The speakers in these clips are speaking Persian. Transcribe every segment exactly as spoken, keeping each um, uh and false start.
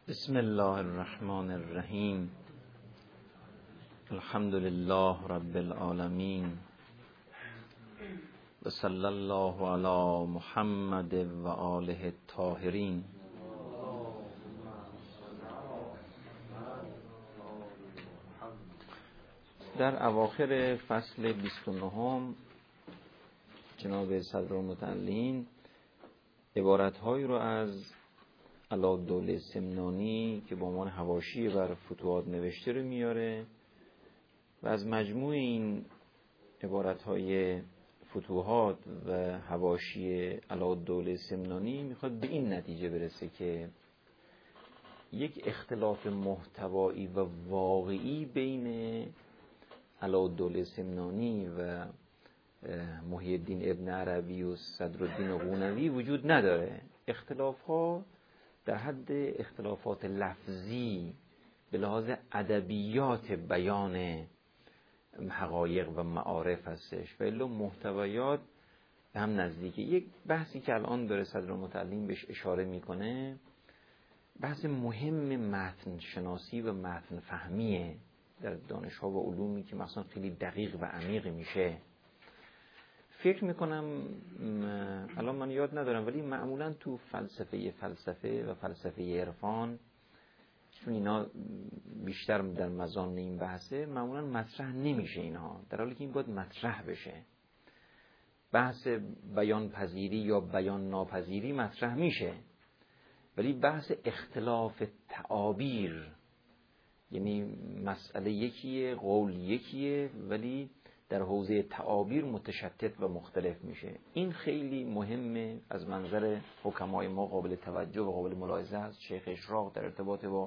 بسم الله الرحمن الرحیم. الحمد لله رب العالمین و صلی الله علی محمد و آله الطاهرین. در اواخر فصل بیست و نه جناب صدرالمتعلین عبارت‌هایی رو از علادالدوله سمنانی که با عنوان حواشی بر فتوحات نوشته رو میاره و از مجموع این عبارت‌های فتوحات و حواشی علادالدوله سمنانی میخواد به این نتیجه برسه که یک اختلاف محتوایی و واقعی بین علادالدوله سمنانی و محی الدین ابن عربی و صدرالدین قونوی وجود نداره. اختلاف‌ها در حد اختلافات لفظی به لحاظ ادبیات بیان حقایق و معارف هستش و الا محتویات به هم نزدیکه. یک بحثی که الان داره صدرالمتعلین بهش اشاره میکنه بحث مهم متن شناسی و متن فهمیه در دانش‌ها و علومی که مثلا خیلی دقیق و عمیق میشه. فکر میکنم الان من یاد ندارم ولی معمولا تو فلسفه فلسفه و فلسفه عرفان چون اینا بیشتر در مزان این بحثه معمولا مطرح نمیشه اینها، در حالی که این باید مطرح بشه. بحث بیان پذیری یا بیان ناپذیری مطرح میشه ولی بحث اختلاف تعابیر، یعنی مسئله یکیه، قول یکیه ولی در حوزه تعابیر متشتت و مختلف میشه. این خیلی مهمه، از منظر حکمای ما قابل توجه و قابل ملاحظه است. شیخ اشراق در ارتباط با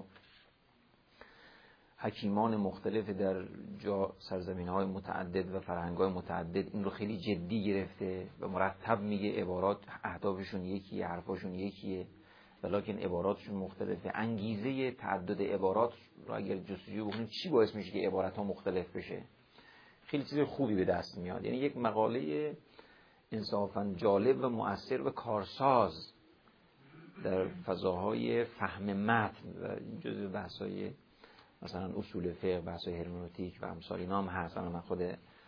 حکیمان مختلف در جا سرزمین‌های متعدد و فرهنگ‌های متعدد این رو خیلی جدی گرفته و مرتب میگه عبارات اهدافشون یکیه، حرفاشون یکیه ولیکن عباراتشون مختلفه. انگیزه تعدد عبارات رو اگر جستجو بکنید چی باعث میشه که عبارات‌ها مختلف بشه؟ خیلی چیز خوبی به دست میاد. یعنی یک مقاله انصافاً جالب و مؤثر و کارساز در فضاهای فهم متن و این جزء بحث‌های مثلا اصول فقه، بحث‌های هرمنوتیک و امثال اینا هم هست. من خود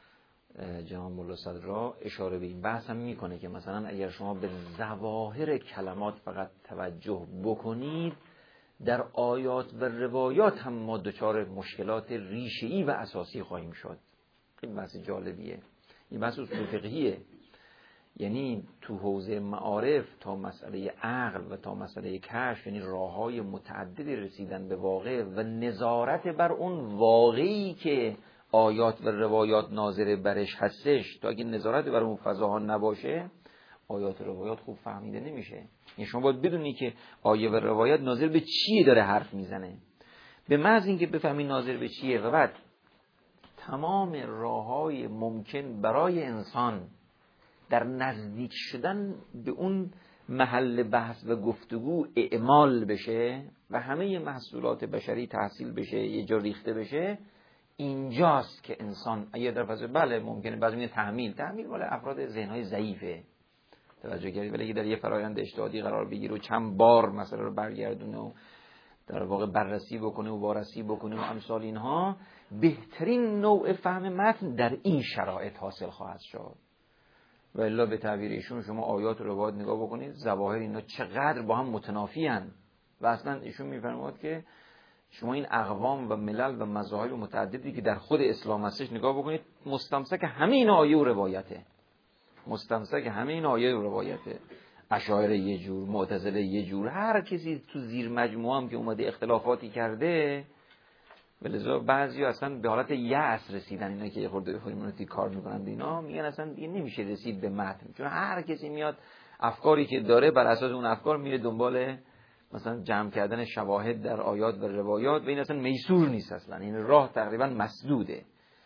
جناب مولا صدرا اشاره به این بحث هم میکنه که مثلا اگر شما به ظواهر کلمات فقط توجه بکنید در آیات و روایات هم ما دچار مشکلات ریشه‌ای و اساسی خواهیم شد. این بحث جالبیه. این بحث اصول فقهیه، یعنی تو حوزه معارف تا مسئله عقل و تا مسئله کشف، یعنی راههای متعددی رسیدن به واقع و نظارت بر اون واقعی که آیات و روایات ناظر برش هستش. تا اگه نظارت بر اون فضاها نباشه آیات و روایات خوب فهمیده نمیشه. یعنی شما باید بدونی که آیه و روایات ناظر به چیه داره حرف میزنه. به محض اینکه بفهمی ناظر به چیه و بعد تمام راه‌های ممکن برای انسان در نزدیک شدن به اون محل بحث و گفتگو اعمال بشه و همه محصولات بشری تحصیل بشه، یه جا ریخته بشه، اینجاست که انسان اگه در فضا بله ممکنه بعضی میگه تحمیل تحمیل مال افراد ذهن‌های ضعیفه توجه کردید، ولی اگه در یه فرآیند اجتهادی قرار بگیره و چند بار مسئله رو برگردونه و در واقع بررسی بکنه و وارسی بکنه و امثال اینها، بهترین نوع فهم متن در این شرایط حاصل خواهد شد. و الا به تعبیر ایشون شما آیات رو باید نگاه بکنید ظواهر اینا چقدر با هم متنافی هن و اصلا ایشون میفرماید که شما این اقوام و ملل و مذاهب متعددی که در خود اسلام هستش نگاه بکنید مستمسک همه این آیه و روایته، مستمسک همه این آیه و روایته. اشاعره یه جور، معتزله یه جور، هر کسی تو زیر مجموعه هم که اومده اختلافاتی کرده ولذا بعضی اصلا به حالت یأس رسیدن. اینا که یه خورده هرمنوتیک کار میکنن اینا میگن اصلا دیگه نمیشه رسید به متن، چون هر کسی میاد افکاری که داره بر اساس اون افکار میره دنبال مثلا جمع کردن شواهد در آیات و روایات و این اصلا میسور نیست، اصلا این راه تقریبا مسدوده.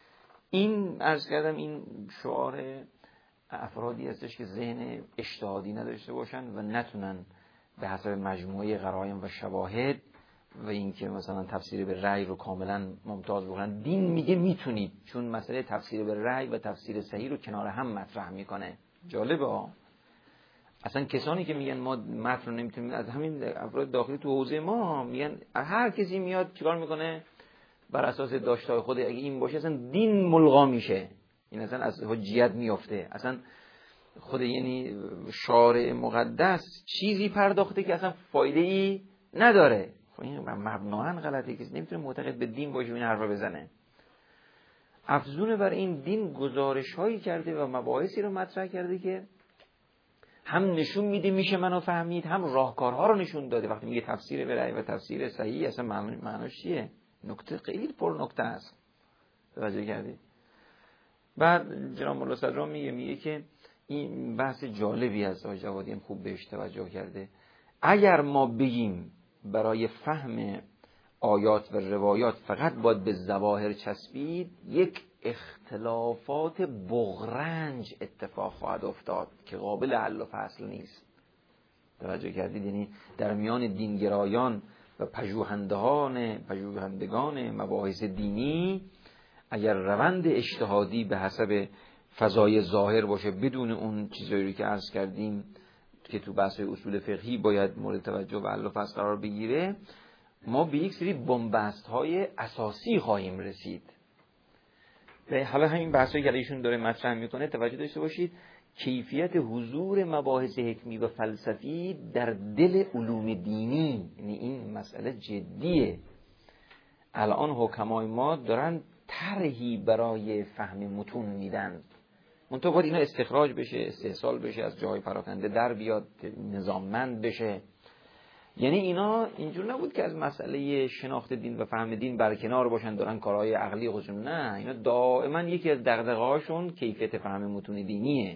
این عرض کردم این شعار افرادی هستش که ذهن اجتهادی نداشته باشن و نتونن به حسب مجموعه قرائن و شواهد و اینکه مثلا تفسیر به رأی رو کاملا ممتاز بکنن. دین میگه میتونید، چون مسئله تفسیر به رأی و تفسیر صحیح رو کنار هم مطرح میکنه. جالبه ها. اصلا کسانی که میگن ما متن رو نمیتونیم، از همین افراد داخلی تو حوزه ما میگن هر کسی میاد چیکار میکنه بر اساس داشته‌های خود، اگه این باشه اصلا دین ملغا میشه، این اصلا از حجیت میفته. اصلا خود یعنی شارع مقدس چیزی پرداخته که اصلا فایده ای نداره. خب این مبناً غلطه، کسی نمیتونه معتقد به دین باشه و این حرفا بزنه. افزون بر این دین گزارش هایی کرده و مباحثی رو مطرح کرده که هم نشون میده میشه منو فهمید، هم راهکارها رو نشون داده. وقتی میگه تفسیر برای و تفسیر صحیح اصلا معناش چیه؟ نکته خیلی پر نکته است. توجه کردید؟ بعد جناب مولا صدرا میگه میگه که این بحث جالبی است، آقای جوادی هم خوب بهش توجه کرده. اگر ما بگیم برای فهم آیات و روایات فقط باید به ظواهر چسبید، یک اختلافات بغرنج اتفاق خواهد افتاد که قابل حل و فصل نیست. توجه کردید؟ یعنی در میان دینگرایان و پژوهندگان پژوهندگان مباحث دینی اگر روند اجتهادی به حسب فضای ظاهر باشه بدون اون چیزایی که عرض کردیم که تو بحث اصول فقهی باید مورد توجه و حل و فصل قرار بگیره، ما به یک سری بن‌بست‌های اساسی خواهیم رسید. و حالا همین بحثایی که ایشون داره مطرح میکنه توجه داشته باشید، کیفیت حضور مباحث حکمی و فلسفی در دل علوم دینی، یعنی این مسئله جدیه. الان حکمای ما دارن طرحی برای فهم متون میدن، منتها باید اینا استخراج بشه، استحصال بشه، از جای پراکنده در بیاد، نظاممند بشه. یعنی اینا اینجور نبود که از مسئله شناخت دین و فهم دین برکنار باشن دارن کارهای عقلی خودشون، نه، اینا دائما یکی از دغدغه‌هاشون کیفیت فهم متون دینیه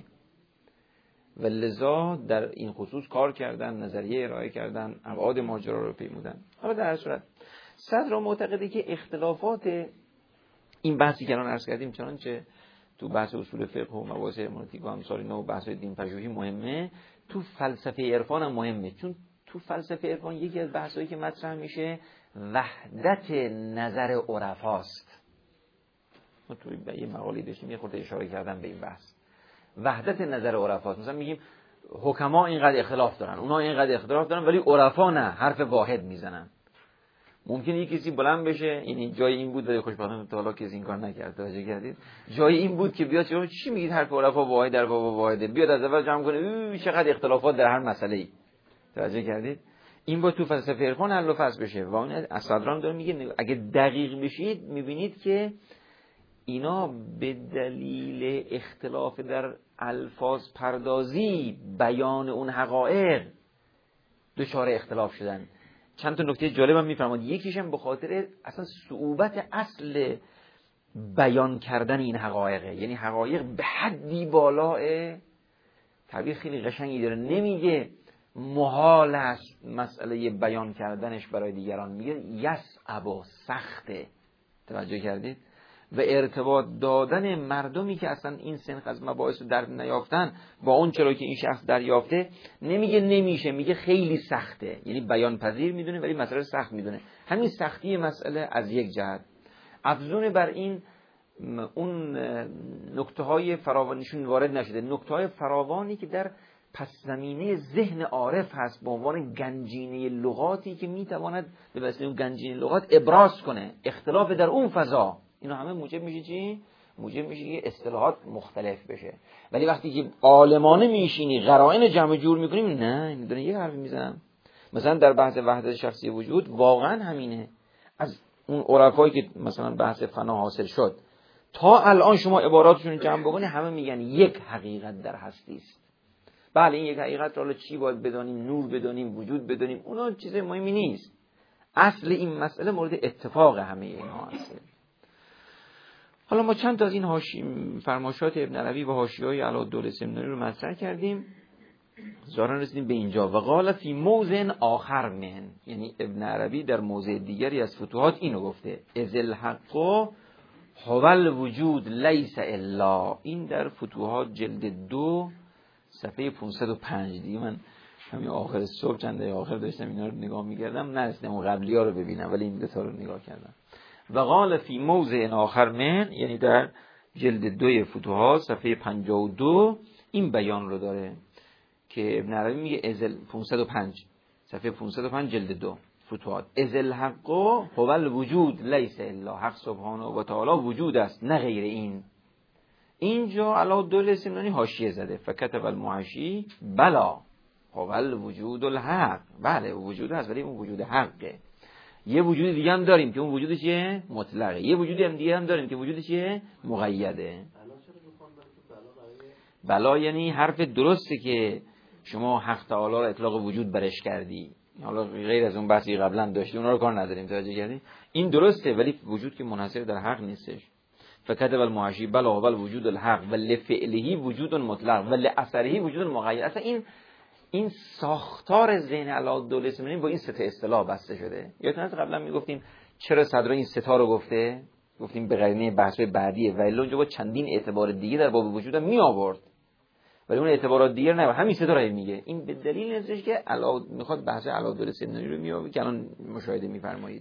و لذا در این خصوص کار کردن، نظریه ارائه کردن، ابعاد ماجرا رو پیمودن. حالا در هر صورت صدر معتقده که اختلافات این بحثی که الان عرض کردیم چنانچه تو بحث اصول فقه و مباحث هرمنوتیک و امثال اینا و بحث دین پژوهی مهمه، تو فلسفه عرفان هم مهمه. چون تو فلسفه عرفان یکی از بحثایی که مطرح میشه وحدت نظر عرفاست. ما تو یه مقاله داشتیم یه خورده اشاره کردم به این بحث. وحدت نظر عرفاست. مثلا میگیم حکما اینقدر اختلاف دارن، اونا اینقدر اختلاف دارن، ولی عرفا نه، حرف واحد میزنن. ممکنه یک کسی بلند بشه، یعنی جای این بود ولی خوشبختانه تا حالا کسی این کار نکرد. توجه کردید؟ جای این بود که بیاد چرا چی میگید حرف عرفا واحد در باب واحده، بیاد از اول جمع کنه چقدر اختلافات در هر مسئله‌ای. توجه کردید؟ این با تو فلسفه عرفان حل و فصل بشه. و اون اسدران داره میگه اگه دقیق بشید میبینید که اینا به دلیل اختلاف در الفاظ پردازی بیان اون حقایق دچار اختلاف شدن. چند تا نکته جالب هم میفرماد. یکیش هم به خاطر اصلا صعوبت اصل بیان کردن این حقایقه، یعنی حقایق به حدی بالاه، تعبیر خیلی قشنگی داره، نمیگه محال است مسئله بیان کردنش برای دیگران، میگه یصعب و سخته. توجه کردید؟ و ارتباط دادن مردمی که اصلا این سنخ از مباحث رو در نیافتن با اون چرا که این شخص دریافته، نمیگه نمیشه، میگه خیلی سخته، یعنی بیان پذیر میدونه ولی مسئله سخت میدونه. همین سختی مسئله از یک جهت. افزون بر این اون نکته های فراوانیشون وارد نشده، نکته های فراوانی که در پس زمینه ذهن عارف هست به عنوان گنجینه لغاتی که میتواند به وسیله اون گنجینه لغات ابراز کنه اختلاف در اون فضا. اینا همه موجب میشه چی؟ موجب میشه که اصطلاحات مختلف بشه. ولی وقتی که عالمانه میشینی قرائن جمع جور میکنیم، نه میدونن یه حرفی میزنم. مثلا در بحث وحدت شخصی وجود واقعا همینه. از اون عرفایی که مثلا بحث فنا حاصل شد تا الان شما عباراتشون جمع بکنی همه میگن یک حقیقت در هستی است. بله این یک حقیقت رو حالا چی باید بدانیم، نور بدانیم، وجود بدانیم، اونا چیز مهمی نیست. اصل این مسئله مورد اتفاق همه اینها هست. حالا ما چند تا از این حاشیه فرمایشات ابن عربی و حاشیه‌های علاءالدوله سمنانی رو مطرح کردیم، ظاهرا رسیدیم به اینجا. و قال فی موضع آخر من، یعنی ابن عربی در موضع دیگری از فتوحات اینو گفته، اذ الحق هو الوجود لیس الا. این در فتوحات جلد دو صفحه پانصد و پنج. دیگه من همین آخر صبح چند دقیقه آخر داشتم اینا رو نگاه می‌کردم، نرسیدم اون قبلی‌ها رو ببینم ولی این دو تا رو نگاه کردم. و قال فی موضع آخر من، یعنی در جلد دوی فتوحات صفحه پنجاه و دو این بیان رو داره که ابن عربی میگه ازل پانصد و پنج صفحه پانصد و پنج جلد دو فتوحات، ازل حق هو الوجود لیس الا، حق سبحانه و تعالی وجود است نه غیر این. اینجا علاءالدوله سمنانی حاشیه زده فکتب المعشی بلا هو الوجود الحق، بله وجود هست ولی اون وجود حقه. یه وجود دیگه هم داریم که اون وجود چیه؟ مطلقه. یه وجود هم دیگه هم داریم که وجود چیه؟ مقیده. بلا یعنی حرف درسته که شما حق تعالی رو اطلاق وجود برش کردی، حالا غیر از اون بحثی قبلا داشتی اونا رو کار نداریم، توجه کردی؟ این درسته ولی وجود که منحصر در حق نیستش. فکتب المعشی بلا هو الوجود الحق و لفعله وجود مطلق و لاثره وجود مقید. اصلا این این ساختار ذهن علاءالدوله سمنانی با این سه تا اصطلاح بسته شده. یادتونه قبلا میگفتیم چرا صدرا این سه تا رو گفته؟ گفتیم به قرینه بحث‌های بعدیه و الا اونجا با چندین اعتبار دیگه در باب وجود می آورد ولی اون اعتبارات دیگه نه، همین سه تا رو میگه. این به دلیل ازش که علا میخواد بحث علاءالدوله سمنانی رو میاره که الان مشاهده میفرمایید.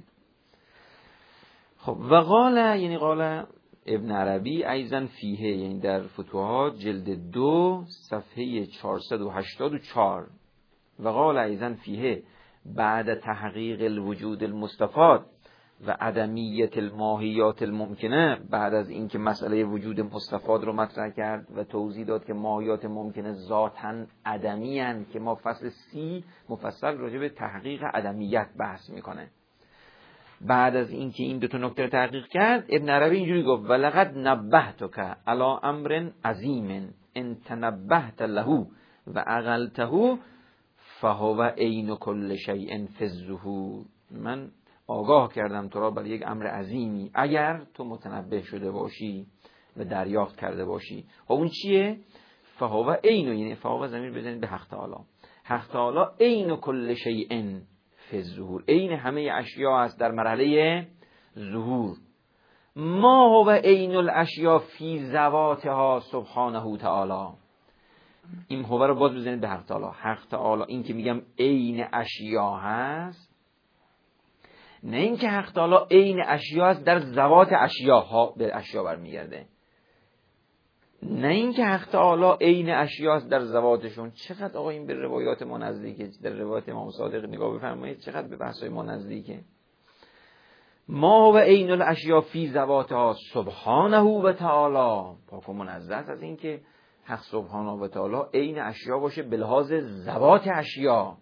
خب و قال یعنی قال ابن عربی ایضا فیه یعنی در فتوحات جلد دو صفحه چهارصد و هشتاد و چهار و قال ایضا فیه بعد تحقیق الوجود المستفاد و عدمیت الماهیات الممکنه، بعد از اینکه مسئله وجود مستفاد رو مطرح کرد و توضیح داد که ماهیات ممکنه ذاتاً عدمی هستند که ما فصل سی مفصل راجع به تحقیق عدمیت بحث میکنه. بعد از اینکه این دو تا نکته رو تحقیق کرد ابن عربی اینجوری گفت ولقد نبهتک علی امر عظیم ان تنبهت له و عقلته فهو عین کل شیء فی الظهور. من آگاه کردم تو را برای یک امر عظیمی اگر تو متنبه شده باشی و دریافت کرده باشی. خب اون چیه؟ فهو عین، یعنی فهو ضمیر بزنید به حق تعالی، حق تعالی عین کل شیء فی الظهور، عین همه اشیاء است در مرحله ظهور. ما هو عین الاشیاء فی ذواتها سبحانه تعالی. این هو رو باز بزنید به حق تعالی. حق تعالی این که میگم عین اشیاء هست، نه این که حق تعالی عین اشیاء است در ذوات اشیاء ها به اشیاء برمیگرده، نه این که حق تعالی عین اشیاء است در ذواتشون. چقدر آقا این به روایات ما نزدیکه، در روایات امام صادق نگاه بفرمایید چقدر به بحث‌های ما نزدیکه. ما هو عین الاشیاء فی ذواتها سبحانه و تعالی، پاک و منزه از این که حق سبحانه و تعالی عین اشیاء باشه به لحاظ ذوات اشیاء.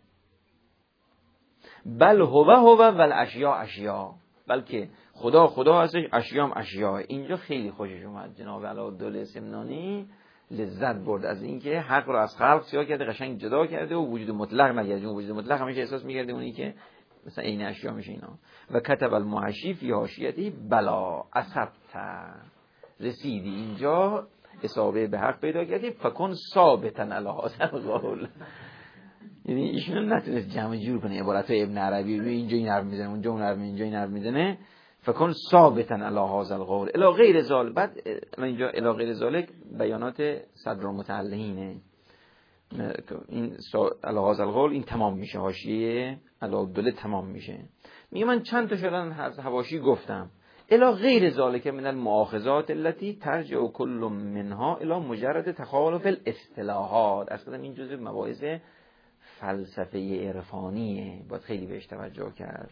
بل هو هو و الاشیاء اشیاء، بلکه خدا خدا هستش، اشیام اشیاء. اینجا خیلی خوشش اومد جناب علاءالدوله سمنانی، لذت برد از اینکه حق رو از خلق سیاه کرده، قشنگ جدا کرده و وجود مطلق نگرده. وجود مطلق همیشه احساس می‌کرده اونی که مثلا عین اشیاء میشه اینا. و کتب المعشی فی حاشیته بلا اصبت، رسیدی اینجا اصابه به حق پیدا کردی فکن ثابتا علی هذا القول. یعنی ایشون نتونست جمع جور کنه عبارتای ابن عربی رو، اینجا این حرف میزنه اونجا اون حرف میزنه اینجا این حرف میزنه. فکن ثابتا علی هذا القول الی غیر ذالک. بعد اینجا الی غیر ذالک بیانات صدر المتعلهینه. این علی هذا القول این تمام میشه، حاشیه علاءالدوله تمام میشه. میگه من چند تا شدن از حواشی گفتم. الی غیر ذالک من المؤاخذات التي ترجع كل منها الی مجرد تخالف الاصطلاحات. اصلا این جزء مباحث فلسفه عرفانیه، باید خیلی بهش توجه کرد.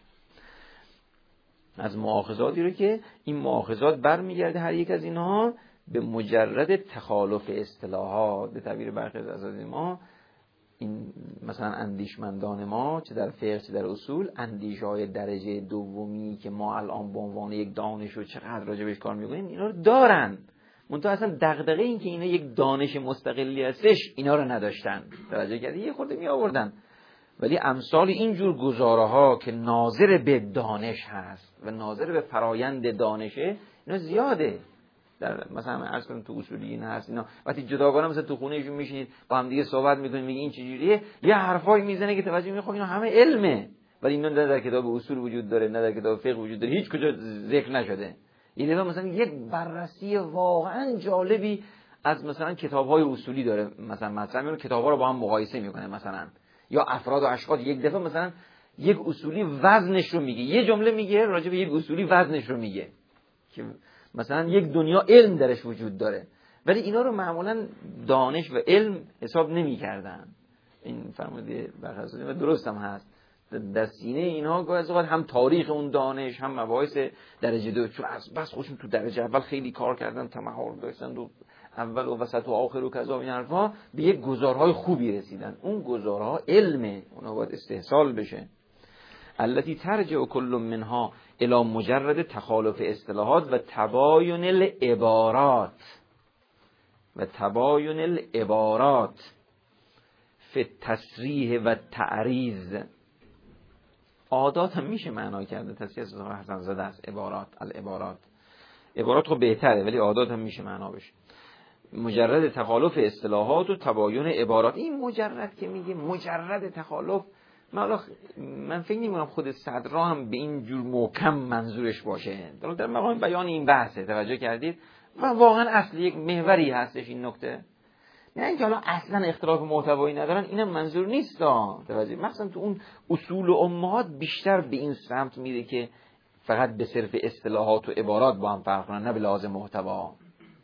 از مؤاخذاتی رو که این مؤاخذات برمیگرده هر یک از اینها به مجرد تخالف اصطلاحات. به تعبیر برخی از اساتید ما، این مثلا اندیشمندان ما چه در فقه چه در اصول، اندیشه‌های درجه دومی که ما الان به عنوان یک دانش و چقدر راجع بهش کار می‌کنیم اینا رو دارن، منتها اصلا دغدغه این که اینا یک دانش مستقلی هستش اینا رو نداشتن. توجه کردی؟ یه خورده می آوردن، ولی امثال اینجور گزاره ها که ناظر به دانش هست و ناظر به فرایند دانشه اینا زیاده. در مثلا عرض کنم تو اصولیین هست اینا، وقتی جداگانه مثلا تو خونه ایشون میشینید با هم دیگه صحبت میکنید میگه این چجوریه، یه حرفایی میزنه که توجه میخوام اینا همه علمه، ولی اینا نه در کتاب اصول وجود داره نه در کتاب فقه وجود داره، هیچ کجا ذکر نشده. این مثلا یک بررسی واقعا جالبی از مثلا کتاب‌های اصولی داره، مثلا مثلا میگه کتاب‌ها رو با هم مقایسه میکنه، مثلا یا افراد و اشخاص یک دفعه مثلا یک اصولی وزنش رو میگه، یه جمله میگه راجع به یک اصولی وزنش رو میگه که مثلا یک دنیا علم درش وجود داره، ولی اینا رو معمولا دانش و علم حساب نمی‌کردن. این فرموده برخلاف و درست هم هست. در سینه اینها گاهی از اوقات هم تاریخ اون دانش هم مباحث درجه دو، چون از بس خودشون تو درجه اول خیلی کار کردن، تمحور داشتن و اول و وسط و آخر و کذا این حرفا، به یک گزارهای خوبی رسیدن. اون گزارها علمه، اونها باید استحصال بشه. التي ترجع كل منها الى مجرد تخالف اصطلاحات و تباین العبارات و تباین العبارات فی التصریح و تعریض. عادات هم میشه معنا کرده، تصریح از حسن زاده است. عبارات، العبارات، عبارات خب بهتره ولی عادات هم میشه معنا بشه. مجرد تخالف اصطلاحات و تباین عبارات. این مجرد که میگه مجرد تخالف، من من فکر نمی‌کنم خود صدرا هم به این جور محکم منظورش باشه. در مقام بیان این بحثه، توجه کردید؟ و واقعا اصل یک محوری هستش این نکته. نه اینکه حالا اصلا اختلاف محتوایی ندارن، اینم منظور نیست. توجه، مثلا تو اون اصول و امهات بیشتر به این سمت میره که فقط به صرف اصطلاحات و عبارات با هم فرق کنن، نه به لحاظ محتوا.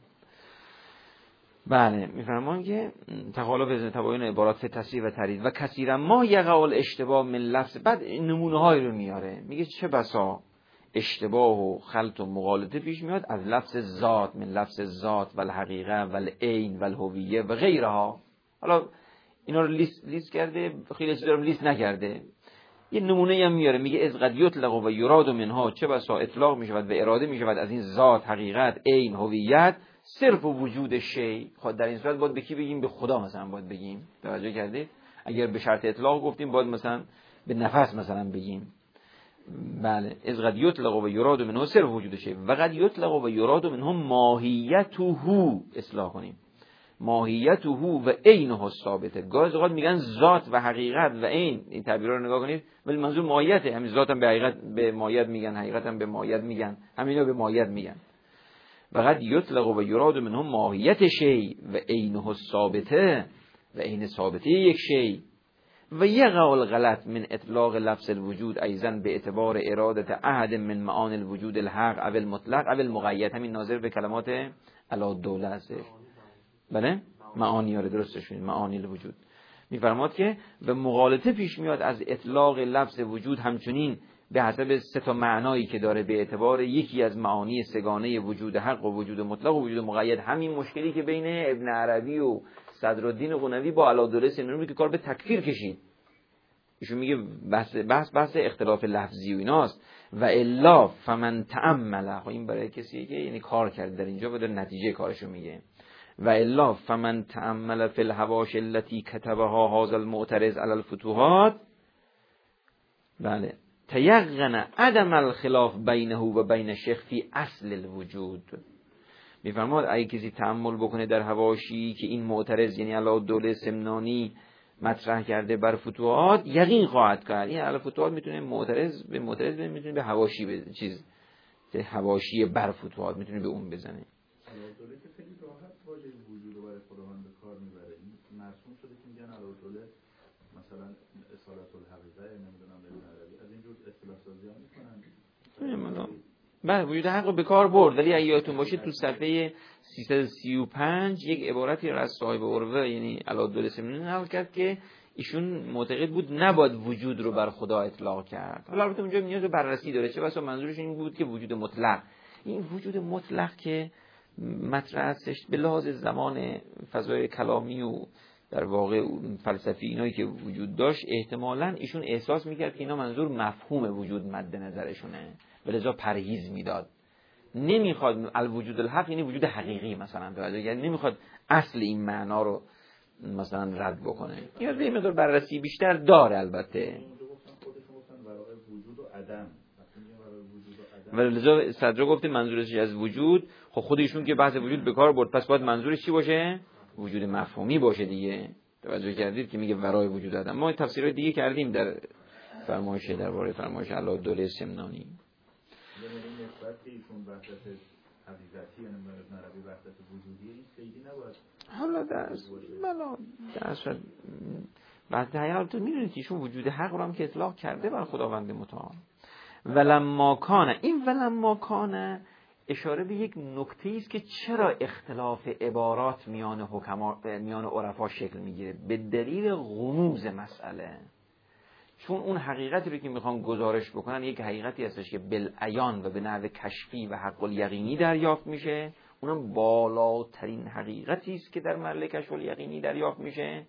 بله، میفرمان که تخالف تباین عبارات فی تصریح و تعریض و کثیرا ما یقع الاشتباه من لفظ. بعد نمونه هایی رو میاره، میگه چه بسا اشتباه و خلط و مغالطه پیش میاد از لفظ ذات، من لفظ ذات و الحقیقه و العین و الهویه و غیرها. حالا اینا رو لیست لیست کرده، خیلی چیزا رو لیست نکرده. یه نمونه هم میاره، میگه از قد یطلق و یراد منها، چه بسا اطلاق میشود و اراده میشود از این ذات، حقیقت، عین، هویت، صرف وجود شی. خود در این صورت باید به کی بگیم؟ به خدا مثلا باید بگیم. توجه کردید؟ اگر به شرط اطلاق گفتیم باید مثلا به نفس مثلا بگیم. بله، از قد یطلق و یراد منه صرف وجود شی و قد یطلق و یراد منه ماهیته، اصلاح کنیم، ماهیته و عینه ثابته. گاهی اوقات میگن ذات و حقیقت و عین، این تعبیرا رو نگاه کنید، ولی منظور ماهیته. همین ذات هم به حقیقت به ماهیت میگن، حقیقت هم به ماهیت میگن، همینا به ماهیت میگن. و قد یطلق و یراد منه ماهیت شی و عینه ثابته و عین ثابته یک شی. و یقع الغلط من اطلاق لفظ الوجود ایضا به اعتبار ارادت احد من معانی الوجود الحق او المطلق او المقید. همین ناظر به کلمات علادوله است. بله، معانی ها رو درستش کنید، معانی الوجود. میفرماد که به مغالطه پیش میاد از اطلاق لفظ وجود همچنین به حسب سه تا معنایی که داره به اعتبار یکی از معانی سگانه وجود حق و وجود مطلق و وجود مقید. همین مشکلی که بین ابن عربی و صدرالدین قنوی با علادوله سینوری که کار به تکفیر کشید. ایشون میگه بحث بحث بحث اختلاف لفظی و ایناست. و الا فمن تأمل، این برای کسی که یعنی کار کرد در اینجا و در نتیجه کارشو میگه. و الا فمن تأمل فی الحواش التي كتبها هذا المعترض على الفتوحات، بله، تیقن عدم الخلاف بینه و بین شیخ فی اصل الوجود. میفرماد اگه کسی تأمل بکنه در حواشی که این معترض یعنی علادوله سمنانی مطرح کرده بر فتوحات، یقین خواهد کرد این علی فتوحات میتونه معترض به معترض میتونه به حواشی به چیز به حواشی بر فتوحات میتونه به اون بزنه. علادوله که خیلی راحت واژه وجود رو برای خداوند به کار میبره. این مرسوم شده که میگن علادوله مثلا اصالت الحقیقه نمیدونم به عربی از اینجور اصطلاح سازی ها میکنن. بله، وجود حق رو به کار برد، ولی اگه یادتون باشه تو صفحه سیصد و سی و پنج یک عبارتی را از صاحب عروه یعنی علادوله سمنانی نقل کرد که ایشون معتقد بود نباید وجود رو بر خدا اطلاق کرد. حالا البته اونجا نیاز به بررسی داره، چه بسا منظورش این بود که وجود مطلق، این وجود مطلق که مطرح هستش به لحاظ زمان فضای کلامی و در واقع فلسفی اینایی که وجود داشت، احتمالاً ایشون احساس میکرد که اینا منظور مفهوم وجود مد نظرشونه، ولذا پرهیز میداد. نمیخواد الوجود الحق یعنی وجود حقیقی مثلا توجه، یعنی نمیخواد اصل این معنا رو مثلا رد بکنه. نیاز به این مقدار بررسی بیشتر داره البته. ولی لذا صدر گفته منظورش از وجود، خب خودشون که بحث وجود به کار برد، پس باید منظورش چی باشه؟ وجود مفهومی باشه دیگه. توجه کردید که میگه ورای وجود آدم. ما تفسیرهای دیگه کردیم در فرمایش درباره فرمایش علادوله سمنانی. یعنی نسبت که ایشون وحدت حقیقتی یعنی نربی وحدت وجودی این خیلی نباید حالا در بلا در اصل بعد حیات تو میدونید ایشون وجود حق رو هم که اطلاق کرده بر خداوند متعال. ولما کان، این ولما کان اشاره به یک نکته است که چرا اختلاف عبارات میان حکما میان عرفا شکل میگیره، به دلیل غموض مسئله. چون اون حقیقتی رو که میخوان گزارش بکنن یک حقیقتی هستش که بالعیان و به نحو کشفی و حق الیقینی دریافت میشه، اونم بالاترین حقیقتی است که در مرحله کشف الیقینی دریافت میشه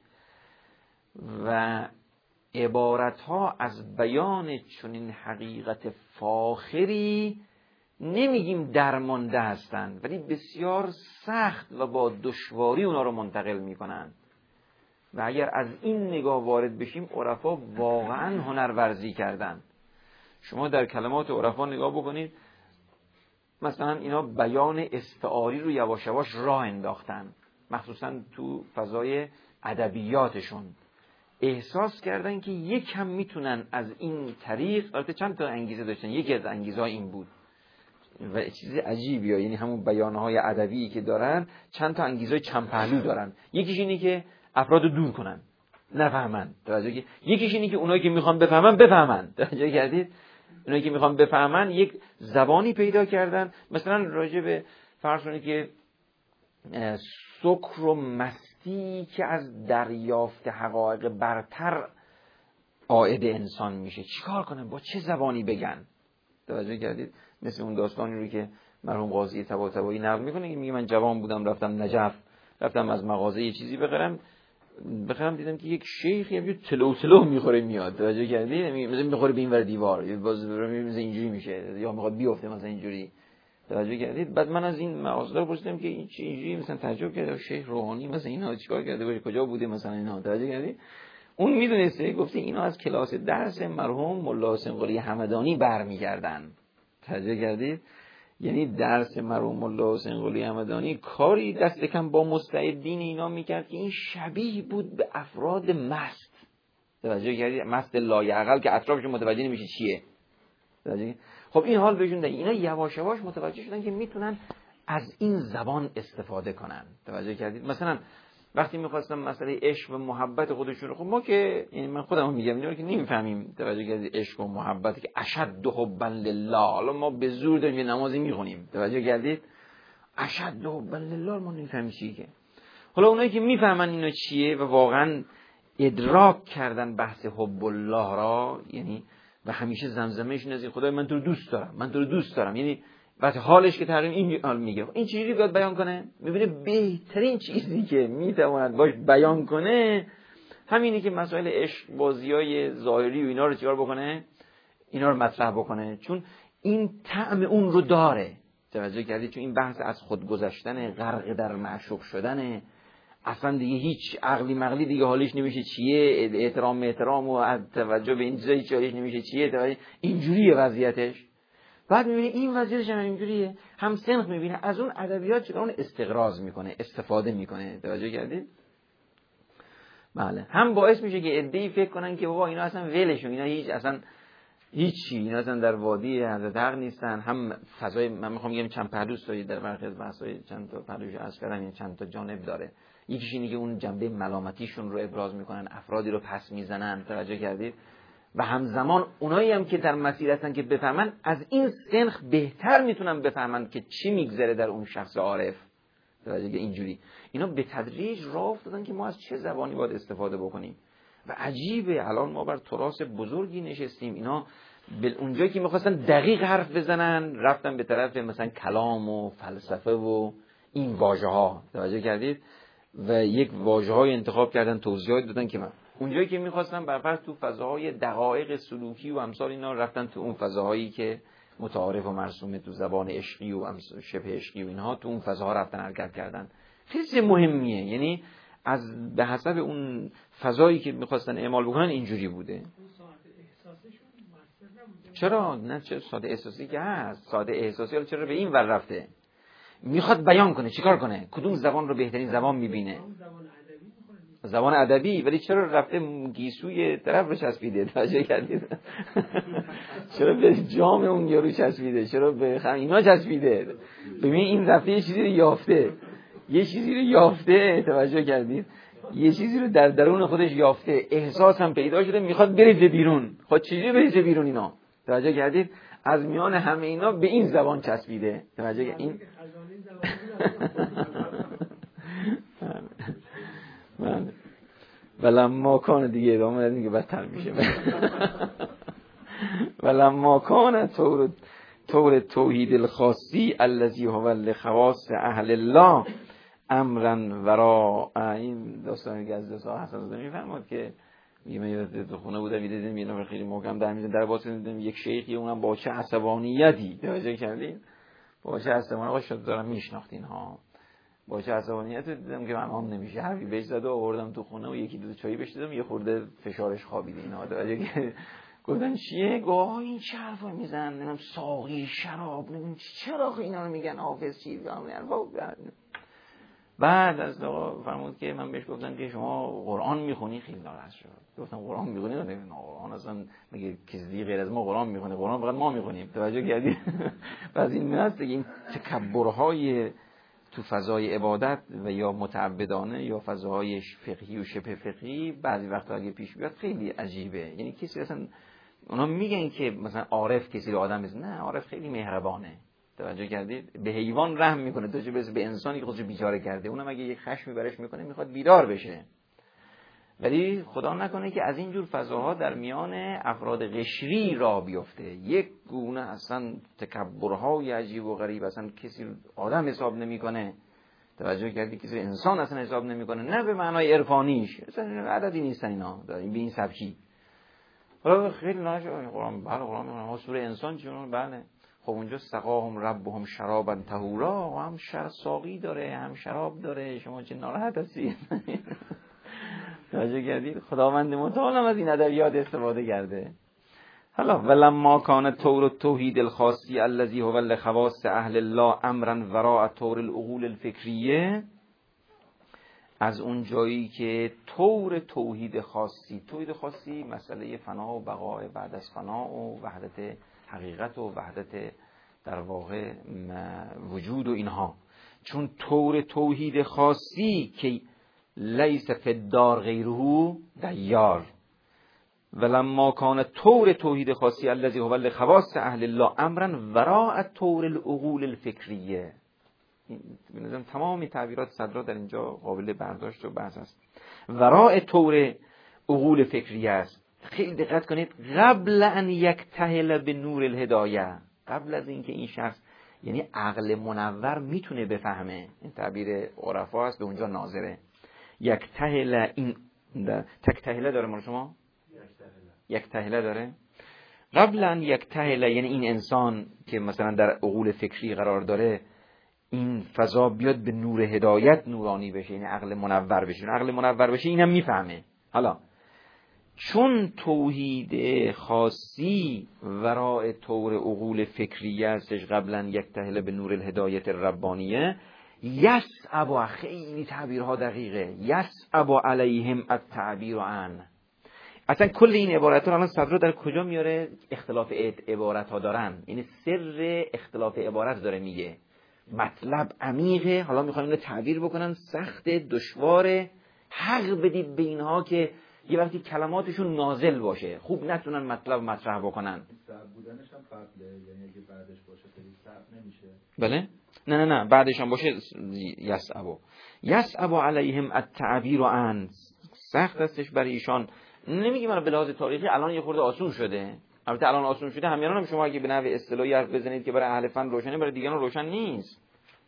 و عبارتها از بیان چنین حقیقت فاخری نمیگیم درمانده هستند، ولی بسیار سخت و با دشواری اونا رو منتقل میکنن. و اگر از این نگاه وارد بشیم، عرفا واقعا هنرورزی کردن. شما در کلمات عرفا نگاه بکنید، مثلا اینا بیان استعاری رو یواش یواش راه انداختن، مخصوصا تو فضای ادبیاتشون احساس کردن که یک هم میتونن از این طریق، البته چند تا انگیزه داشتن، یکی از انگیزه این بود و چیز عجیبیه، یعنی همون بیانهای ادبی که دارن چند تا انگیزه چند پهلو دارن. یکیش اینه که افراد رو دور کنن، نفهمن، توجه که یکیش اینه که اونایی که میخوان بفهمن بفهمن، توجه کردید؟ اونایی که میخوان بفهمن یک زبانی پیدا کردن، مثلا راجع به فرض کنید که سکر و مستی که از دریافت حقایق برتر عائد انسان میشه، چیکار کنن، با چه زبانی بگن؟ توجه کردید؟ مثل اون داستانی رو که مرحوم قاضی طباطبایی نقل میکنه که میگه من جوان بودم رفتم نجف، رفتم از مغازه یه چیزی بخرم بخرم دیدم که یک شیخ یه تلو تلو میخوره میاد، توجه کردید؟ مثلا میخوره به این ور دیوار، باز مثلا اینجوری میشه یا میخواد بیفته مثلا اینجوری، توجه کردید؟ بعد من از این مغازه‌دار پرسیدم که این چی اینجوری، مثلا تعجب کرد، شیخ روحانی مثلا اینا چیکار کرده باشه، کجا بوده مثلا اینا، توجه کردید؟ اون میدونسته، گفته اینا از کلاس درس مرحوم ملا حسین قلی همدانی برمیگردن، توجه کردید؟ یعنی درس مرحوم ملا حسین قلی همدانی کاری دست کم با مستعدین اینا میکرد که این شبیه بود به افراد مست، توجه کردید؟ مست لایعقل که اطرافشون متوجه نمیشه چیه، توجه. خب این حال بهشون داد، اینا یواش یواش متوجه شدن که میتونن از این زبان استفاده کنن، توجه کردید؟ مثلا وقتی میخواستم مسئله عشق و محبت خودشون رو، خب ما که یعنی من خودم میگم اینا که نمیفهمیم، توجه کردید؟ عشق و محبت که اشد حبا لله، حالا ما به زور داریم یه نمازی میخونیم، توجه کردید؟ اشد حبا لله ما نمیفهمیم چیه که. حالا اونایی که میفهمن اینا چیه و واقعا ادراک کردن بحث حب الله را، یعنی و همیشه زمزمهشون از این خدای من تو رو دوست دارم، من تو رو دوست دارم، یعنی وقتی حالش که تقریبا این حال میگه، این چیزی باید بیان کنه، میبینه بهترین چیزی که میتواند باش بیان کنه همینی که مسائل عشق بازیای ظاهری و اینا رو چیکار بکنه، اینا رو مطرح بکنه، چون این طعم اون رو داره، توجه کردید؟ چون این بحث از خود گذشتن، غرق در معشوق شدن، اصلا دیگه هیچ عقلی مقلی دیگه حالش نمیشه چیه، احترام احترام و توجه به این چیزایی که حالش نمیشه چیه، توجه اینجوریه وضعیتش. بعد میبینه این وضعیتش هم اینجوریه، هم سنخ میبینه از اون ادبیات چون اون استقراض میکنه، استفاده میکنه، توجه کردید؟ بله، هم باعث میشه که عده‌ای فکر کنن که بابا اینا اصلا ولشون، اینا هیچ اصلا هیچی، اینا اصلا در وادی حضرت حق نیستن. هم فضای من میخوام بگم چند پهلوست در برخی از بحث‌های چند تا پهلوش عرض کردم، این چند تا جانب داره. یکیش اینه که اون جنبه ملامتیشون رو ابراز میکنن، افرادی رو پس میزنن، توجه کردید؟ و همزمان اونایی هم که در مسیر هستن که بفهمن از این سنخ بهتر میتونن بفهمن که چی میگذره در اون شخص عارف، توجه که اینجوری اینا به تدریج راه افتادن که ما از چه زبانی باید استفاده بکنیم. و عجیبه الان ما بر تراث بزرگی نشستیم، اینا به اونجایی که میخواستن دقیق حرف بزنن رفتن به طرف مثلا کلام و فلسفه و این واژه ها، توجه کردید؟ و یک واژه های انتخاب کردن، توضیحات دادن که من اونجایی که میخواستن برفرض تو فضاهای دقایق سلوکی و امثال اینا رفتن تو اون فضاهایی که متعارف و مرسومه تو زبان عشقی و شبه عشقی و اینها، تو اون فضاها رفتن حرکت کردن. خیلی مهمیه، یعنی از به حسب اون فضایی که میخواستن اعمال بکنن اینجوری بوده. چرا نه؟ چه ساده احساسی که هست، ساده احساسی حالا چرا به این ور رفته؟ میخواد بیان کنه، چیکار کنه؟ کدوم زبان رو بهترین زبان میبینه؟ زبان ادبی. ولی چرا رفته گیسوی طرف رو چسبیده؟ توجه کردید؟ چرا به جام اون یارو چسبیده؟ چرا به خم اینا چسبیده؟ ببین این رفته یه چیزی رو یافته، یه چیزی رو یافته، توجه کردید؟ یه چیزی رو در درون خودش یافته، احساس هم پیدا شده، میخواد بریزه بیرون. خود چجوری بریزه بیرون اینا؟ توجه کردید؟ از میان همه اینا به این زبان چسبیده. توجه این من ولما کان دیگه ادامه دادیم که بدتر میشه. ولما کان طور طور توحید الخاصی الذی هو لخواص اهل الله امرا ورا. این داستانی که از دو حسن زاده میفرماد که میگه من تو خونه بودم میدیدم یه نفر خیلی محکم در میزنه در واسه دیدم یک شیخی اونم با چه عصبانیتی توجه کردین با چه عصبانیتی آقا شد دارم میشناختین ها با چه عصبانیتی دیدم که من هم نمیشه حرفی بهش زده و آوردم تو خونه و یکی دو چایی بهش دادم یه خورده فشارش خوابیده اینا توجه گفتن چیه؟ گوه این چه حرفا میزنن نمیدونم ساقی شراب نمیدونم چرا اینا رو میگن حافظ چیز بعد از آقا فرمود که من بهش گفتم که شما قرآن میخونی خیلی ناراحت شد. گفتم قرآن میخونی؟ نه قرآن اصلا میگه کسی غیر از ما قرآن میخونه قرآن فقط ما میخونیم توجه کردی. پس این هست دیگه این تکبرهای تو فضای عبادت و یا متعبدانه یا فضاهای فقهی و شبه فقهی بعضی وقتا اگه پیش بیاد خیلی عجیبه. یعنی کسی اصلا اونا میگن که مثلا عارف کسی رو آدم میزنه نه عارف خیلی مهربانه توجه کردید به حیوان رحم میکنه تو چه برسه به انسانی که خودشو بیچاره کرده اونم اگه یک خشمی برش میکنه میخواد بیدار بشه. ولی خدا نکنه که از این جور فضاها در میان افراد قشری راه بیفته یک گونه اصلا تکبرهای عجیب و غریب اصلا کسی آدم حساب نمیکنه توجه کردی کسی انسان اصلا حساب نمیکنه نه به معنای عرفانیش اصلا عددی نیستن اینا به این سبکی. حالا خیلی ناشه قرآن بله قرآن میگه سوره انسان چون بله خب اونجا سقاهم ربهم شرابا طهورا و هم شر ساقی داره هم شراب داره شما چه ناراحت هستید. توجه کردید خداوند متعال هم از این ادبیات استفاده کرده. حالا ولما کان طور توحید الخاصی الذی هو لخواص اهل الله امرا وراء طور العقول الفکریه از اون جایی که طور توحید خاصی توحید خاصی مسئله فنا و بقای بعد از فنا و وحدت حقیقت و وحدت در واقع وجود و اینها چون طور توحید خاصی که لیس فی الدار غیره دیار ولما کان طور توحید خاصی الذی هو لخواص اهل الله امرا وراء طور العقول الفکریه. به نظرم تمام تعبیرات صدرا در اینجا قابل برداشت و بحث است. وراء طور عقول فکریه است. خیلی دقت کنید قبل ان یکتهل به نور الهدایه قبل از اینکه این شخص یعنی عقل منور میتونه بفهمه این تعبیر عرفا است به اونجا ناظره یکتهل این تکتهله داره مال شما یکتهله داره قبل ان یکتهله یعنی این انسان که مثلا در عقول فکری قرار داره این فضا بیاد به نور هدایت نورانی بشه یعنی عقل منور بشه عقل منور بشه اینم میفهمه. حالا چون توحید خاصی ورای طور عقول فکریه استش قبلا یکتهل به نور الهدایت الربانیه یسعب خیلی تعبیرها دقیقه یسعب علیهم التعبیر عن اصلا کل این عبارت ها الان صدر در کجا میاره اختلاف عبارت ها دارن یعنی سر اختلاف عبارت داره میگه مطلب عمیقه حالا میخوان اینو تعبیر بکنن سخت دشواره حق بدید به اینها که یه وقتی کلماتشون نازل باشه خوب نتونن مطلب مطرح بکنن صعب بودنش هم قبله یعنی اگه بعدش باشه خیلی صعب نمیشه بله نه نه نه بعدش هم باشه یسعبو یسعبو علیهم التعبیر عن سخت استش برای ایشان نمیگیم من به لحاظ تاریخی الان یه خورده آسون شده البته الان آسون شده همیان هم شما اگه به نحو اصطلاحی حرف بزنید که برای اهل فن روشنه برای دیگران روشن نیست.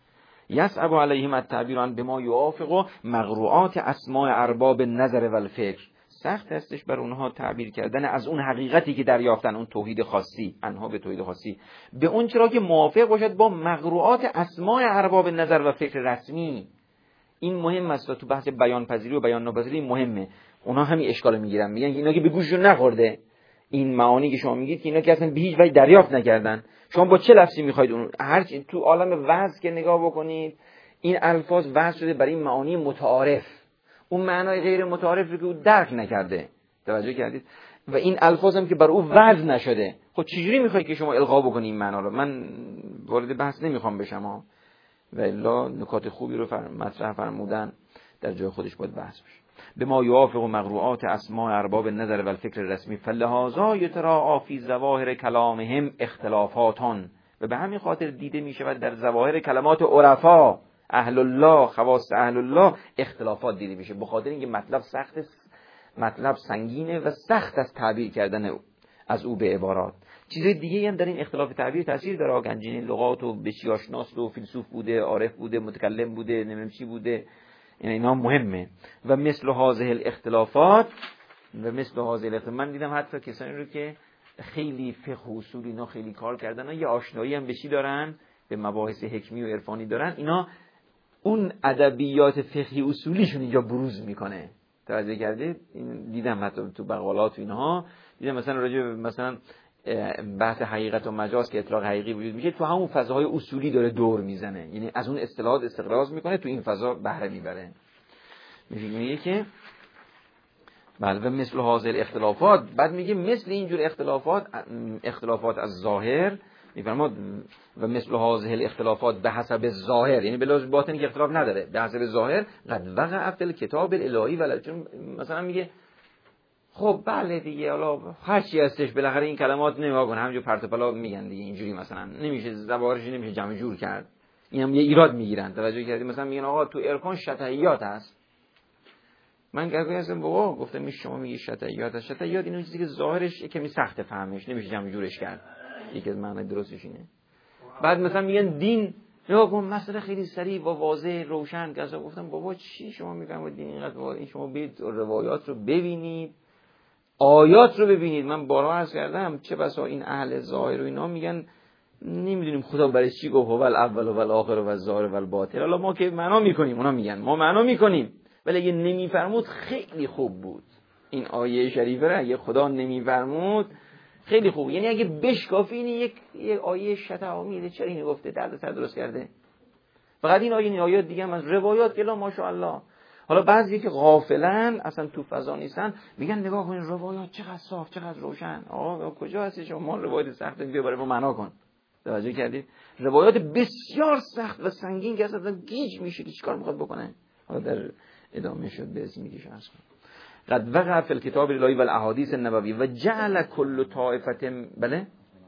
یسعب علیهم التعبیر عن بما یوافق مغروعات اسماء ارباب النظر و الفکر سخت هستش بر اونها تعبیر کردن از اون حقیقتی که دریافتن اون توحید خاصی انها به توحید خاصی به اون چرا که موافق باشد با مغروعات اسماء ارباب نظر و فکر رسمی. این مهم است تو بحث بیان پذیری و بیان ناپذیری مهمه. اونا همین اشکال میگیرن میگن اینا که به گوششون نخورده این معانی که شما میگید که اینا که اصلا به هیچ وجه دریافت نکردن شما با چه لفظی میخواید اون هر تو عالم وضع که نگاه بکنید این الفاظ وضع شده برای این معانی متعارف اون معنای غیر متعارفی که او درک نکرده توجه کردید و این الفاظ هم که بر او وضع نشده خب چجوری میخواید که شما القا بکنید این معنا رو. من وارد بحث نمیخوام بشم و الا نکات خوبی رو فر... مطرح فرمودن در جای خودش باید بحث بشه. به ما یوافق مقروعات اسماء ارباب النظر و الفکر رسمی فلهذا یتراءى فی ظواهر کلامهم اختلافاتان، و به همین خاطر دیده می شود در ظواهر کلمات عرفا اهل الله، خواص اهل الله، اختلافات دیده میشه، به خاطر اینکه مطلب سخت است، مطلب سنگینه و سخت از تعبیر کردن از او به عبارات. چیزای دیگه هم در این اختلاف تعبیر تاثیر داره، گنجینه لغات و بسیارشناس و فیلسوف بوده، عارف بوده، متکلم بوده، نمیدونم چی بوده، این اینا مهمه. و مثل هذه الاختلافات و مثل هذه الاختلافات من دیدم حتی کسانی رو که خیلی فقه و اصول اینا خیلی کار کردن و یه آشنایی هم به چی دارن، به مباحث حکمی و عرفانی دارن، اینا اون ادبیات فقهی اصولیشون اینجا بروز میکنه. توجه کردید؟ این دیدم حتی تو بقالات و اینها دیدم، مثلا راجع به مثلا بحث حقیقت و مجاز که اطلاق حقیقی وجود میشه، تو همون فضاهای اصولی داره دور میزنه، یعنی از اون اصطلاحات استقراض میکنه، تو این فضا بهره میبره. میگه که بله و مثل حاصل اختلافات، بعد میگه مثل اینجور اختلافات، اختلافات از ظاهر میفرماد و مثل هذه الاختلافات به حسب ظاهر، یعنی به لحاظ باطنی که اختلاف نداره، به حسب ظاهر قد وقع فی الکتاب الالهی ولی، چون مثلا میگه خب بله دیگه حالا هر چی هستش بالاخره این کلمات نگاه کن همینجور پرت و پلا میگن دیگه، اینجوری مثلا نمیشه زبارش نمیشه جمع جور کرد، این هم یه ایراد میگیرن. توجه کردید؟ مثلا میگن آقا تو عرفان شطحیات هست، من گفتم هستم بابا، گفتم می شما میگی شطحیات هست، شطحیات اینو چیزی که ظاهرش کمی سخت فهمش، نمیشه جمع جورش کرد، یکی از معنی درستش اینه. بعد مثلا میگن دین، نگاه کن مسئله خیلی سریع و واضح روشن، گذا گفتم بابا چی شما میگن دین اینقدر واضح؟ شما برید روایات رو ببینید، آیات رو ببینید. من بارها عرض کردم چه بسا این اهل ظاهر و اینا میگن نمیدونیم خدا برای چی گفت هو الاول و الاخر و الظاهر و الباطن. حالا ما که معنا میکنیم، اونا میگن ما معنا میکنیم، ولی اگه نمیفرمود خیلی خوب بود. این آیه شریفه رو اگه خدا نمیفرمود خیلی خوب، یعنی اگه بشکافی این یک یک آیه شتامیده چرا اینو گفته، درد سر درست کرده. فقط این آیه این آیات دیگه هم از روایات که لا ماشاءالله. حالا بعضی که غافلن اصلا تو فضا نیستن میگن نگاه کن روایات چقدر صاف چقدر روشن. آقا کجا هستی شما روایت سخت بیا برای ما معنا کن. توجه کردید؟ روایات بسیار سخت و سنگین که اصلا گیج میشه که چیکار میخواد بکنه. حالا در ادامه شد به اسم میگه شخص قد وقع فی الکتاب الالهی و الاحادیث النبوی و جعل کل طائفه، بله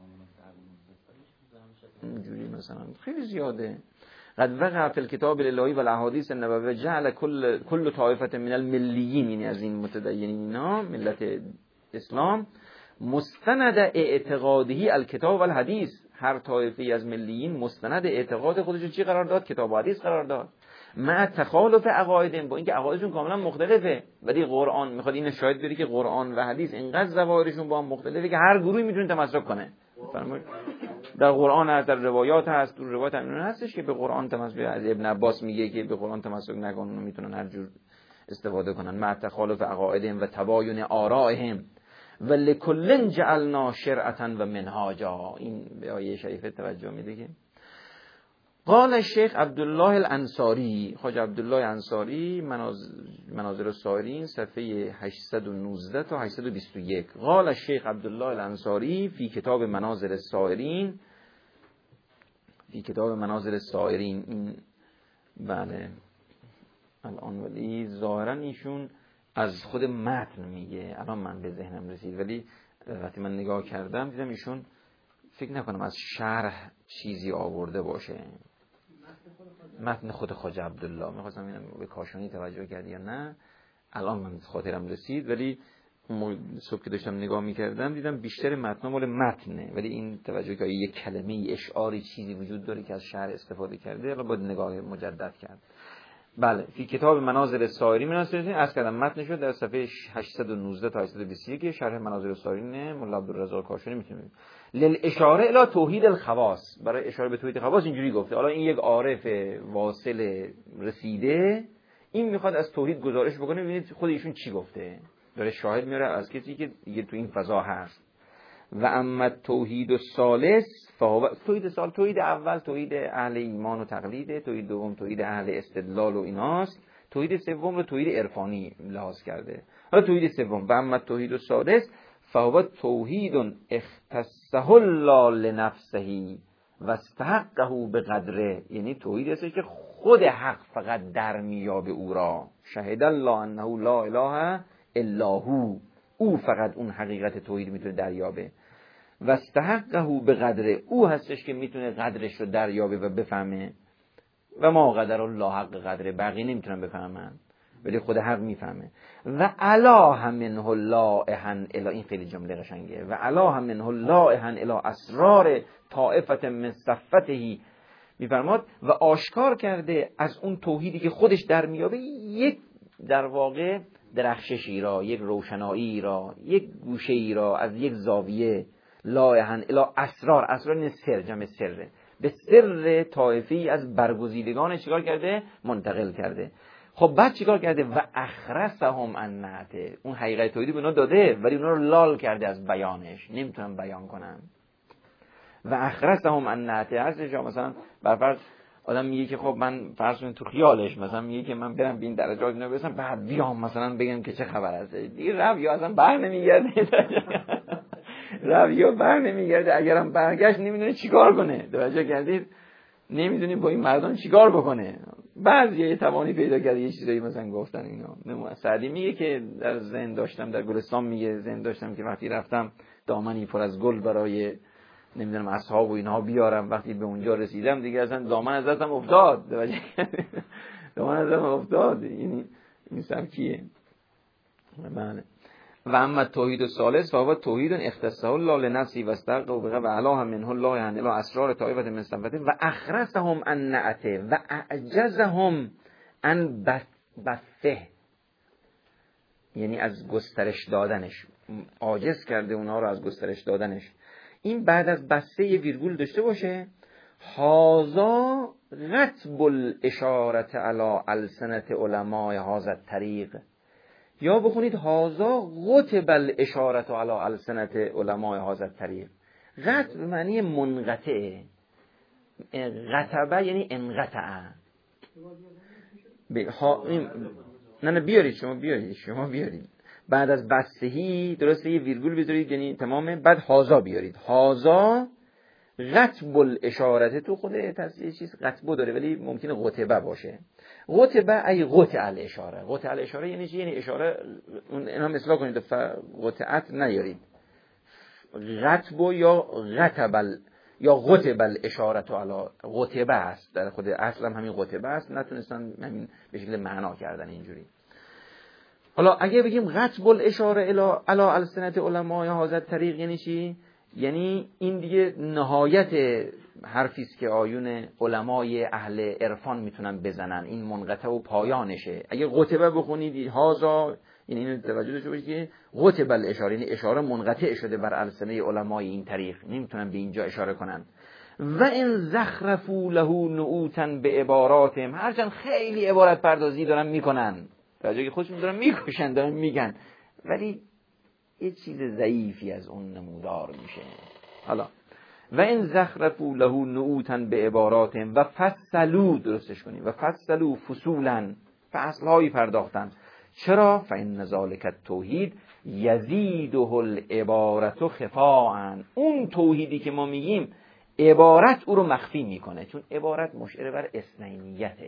اینجوری مثلا خیلی زیاده، قد وقع فی الکتاب الالهی و الاحادیث النبوی و جعل کل کل طائفه من الملیین، یعنی از این متدینین اینا ملت اسلام، مستند اعتقادی الکتاب و الحدیث، هر طایفه از ملیین مستند اعتقاد خودشون چی قرار داد؟ کتاب و حدیث قرار داد. مع تخالف عقایدهم، با اینکه عقایدشون کاملا مختلفه، ولی قرآن میخواد اینو شاهد بری که قرآن و حدیث اینقدر ظواهرشون با هم مختلفه که هر گروهی میتونه تمسک کنه. فرمایید در قرآن هست، در روایات هست، تو روایات هم هستش که به قرآن تمسک، از ابن عباس میگه که به قرآن تمسک نکنن، میتونن هر جور استفاده کنن. مع تخالف عقایدهم و تباین آرائهم و لکل جعلنا شرعة و منهاجا. این به آیه شریفه توجه میده که قال الشیخ عبدالله الانصاری، خواجه عبدالله انصاری، مناظر السائرین، صفحه هشتصد و نوزده تا هشتصد و بیست و یک. قال الشیخ عبدالله الانصاری فی کتاب مناظر السائرین، فی کتاب مناظر السائرین، این بله الان ولی ظاهرا ایشون از خود متن میگه، الان من به ذهنم رسید، ولی وقتی من نگاه کردم دیدم ایشون فکر نکنم از شرح چیزی آورده باشه. متن خود خواجه عبدالله، میخواستم اینم به کاشانی توجه کردی یا نه، الان من خاطرم رسید، ولی صبح که داشتم نگاه میکردم دیدم بیشتر متن مال متنه، ولی این توجه که یک کلمه اشعاری چیزی وجود داره که از شرح استفاده کرده، الان باید نگاه مجدد کرد. بله فی کتاب مناظر السائرین، مناظر از کردم متن شد در صفحه هشتصد و نوزده تا هشتصد و بیست و یک شرح مناظر السائرین مولا عبدالرزاق کاشانی میتونید. للاشاره الی توحید الخواص، برای اشاره به توحید خواص اینجوری گفته. حالا این یک عارف واصل رسیده این میخواد از توحید گزارش بکنه، ببینید خود ایشون چی گفته، داره شاهد میاره از کسی که دیگه تو این فضا هست. و اما توحید الثالث فهو، توحید سال توحید اول توحید اهل ایمان و تقلید، توحید دوم توحید اهل استدلال و ایناست، توحید سوم رو توحید عرفانی لحاظ کرده. حالا توحید سوم و اما توحید الثالث فهو توحید اختصه الله لنفسه و استحقه بقدره، یعنی توحید است که خود حق فقط در میابه او را. شهد الله انه لا اله الا هو، او فقط اون حقیقت توحید میتونه دریابه. و استحقه به قدره، او هستش که میتونه قدرش رو دریابه و بفهمه. و ما قدر الله حق قدره، بقیه نمیتونن بفهمن ولی خود حق میفهمه. و اله منه لائحا الی، این خیلی جمله قشنگه، و اله منه لائحا الی اسرار طائفه من صفته، میفرماد و آشکار کرده از اون توحیدی که خودش در میابه یک در واقع درخششی را، یک روشنایی را، یک گوشه‌ای را از یک زاویه. لائحا الی اسرار، اسرار این سر، جمع سره، به سر طائفی از برگزیدگان چیکار کرده؟ منتقل کرده. خب بعد چیکار کرده؟ و اخرسهم عن نعته، اون حقیقت توحیدی به اونا داده ولی اونا رو لال کرده از بیانش، نمیتونن بیان کنن. و اخرسهم عن نعته، هستش مثلا برفرض آدم میگه که خب من فرض کنید تو خیالش مثلا میگه که من برم به این درجات اینا برسم، بعد بیام مثلا بگم که چه خبر هست، دیگه رب یا اصلا بر نمیگرده رب یا بر نمیگرده، اگرم برگشت نمیدونه چیکار کنه. توجه کردید؟ نمیدونیم با این مردم چیکار بکنه. بعضی یه توانی پیدا کرده یه چیزایی مثلا گفتن اینا. سعدی میگه که در ذهن داشتم، در گلستان میگه ذهن داشتم که وقتی رفتم دامنی پر از گل برای نمیدونم اصحاب و اینها بیارم، وقتی به اونجا رسیدم دیگه اصلا دامن از دستم افتاد. دامن از دستم افتاد. یعنی این سبکیه. بله. و اما توحید الثالث فهو توحید اختصه الله لنفسه و استغفر و و اله منه الله یعنی الی اسرار طائفه من صفته و اخرسهم عن نعته و اعجزهم عن بثه، یعنی از گسترش دادنش، عاجز کرده اونها رو از گسترش دادنش. این بعد از بسته یه ویرگول داشته باشه، هازا غتب الاشارت علی السنت علماء هذا الطریق، یا بخونید هازا غتب الاشارت علی السنت علماء هذا الطریق. غتب معنی منقطعه، غتبه یعنی انقطع. ها... نه نه بیارید شما بیارید شما بیارید بعد از بستهی درسته یه ویرگول بذارید یعنی تمامه، بعد هازا بیارید. هازا غتب الاشارت، تو خود تصدیه چیز غتبو داره ولی ممکنه غتبه باشه. غتبه ای غتع الاشاره. غتع الاشاره یعنی چی؟ یعنی اشاره اون هم اصلاح کنید، غتعت نیارید. غتبو یا غتبل یا غتب الاشارت علی، غتبه است در خود اصل هم همین غتبه است، نتونستن همین به شکل معنا کردن اینجوری. حالا اگه بگیم غتب الاشاره الی السنت علماء هذا الطریق یعنی چی؟ یعنی این دیگه نهایت حرفی است که آیون علمای اهل عرفان میتونن بزنن، این منقطع و پایانشه. اگه غتبه بخونید هازا یعنی اینو توجه داشته باشید که غتب الاشاره یعنی اشاره منقطع شده بر السنه علمای این طریق، نمیتونن به اینجا اشاره کنن. و ان زخرفوا له نعوتا به عباراتهم، هرچند خیلی عبارت پردازی دارن میکنن، توجه که خودشون دارن میکشن دارن میگن، ولی یه چیز ضعیفی از اون نمودار میشه. حالا و این زخرفوا له نعوتا به عباراتهم و فصلوا، درستش کنیم، و فصلوا فصولا، فصلهایی پرداختن. چرا؟ فإن ذلک التوحید یزیده العبارت خفاء، اون توحیدی که ما میگیم عبارت او رو مخفی میکنه، چون عبارت مشعر بر اثنینیته،